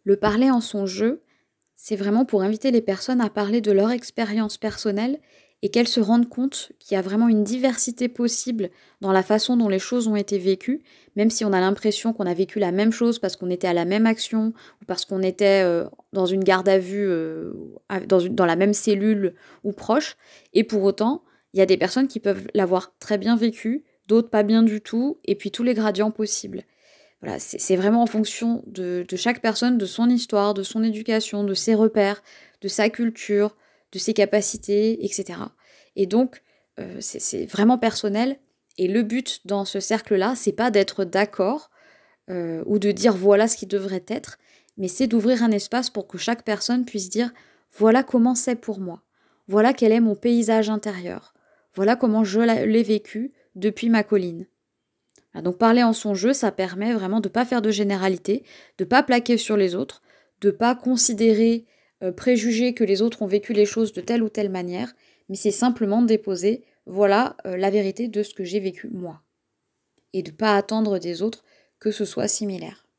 Le parler en son jeu, c'est vraiment pour inviter les personnes à parler de leur expérience personnelle et qu'elles se rendent compte qu'il y a vraiment une diversité possible dans la façon dont les choses ont été vécues, même si on a l'impression qu'on a vécu la même chose parce qu'on était à la même action ou parce qu'on était dans une garde à vue, dans la même cellule ou proche. Et pour autant, il y a des personnes qui peuvent l'avoir très bien vécu, d'autres pas bien du tout, et puis tous les gradients possibles. Voilà, c'est vraiment en fonction de chaque personne, de son histoire, de son éducation, de ses repères, de sa culture, de ses capacités, etc. Et donc, c'est vraiment personnel. Et le but dans ce cercle-là, c'est pas d'être d'accord ou de dire voilà ce qui devrait être, mais c'est d'ouvrir un espace pour que chaque personne puisse dire voilà comment c'est pour moi, voilà quel est mon paysage intérieur, voilà comment je l'ai vécu depuis ma colline. Ah, donc parler en son jeu, ça permet vraiment de ne pas faire de généralité, de ne pas plaquer sur les autres, de ne pas considérer, préjuger que les autres ont vécu les choses de telle ou telle manière, mais c'est simplement de déposer, voilà la vérité de ce que j'ai vécu moi. Et de ne pas attendre des autres que ce soit similaire.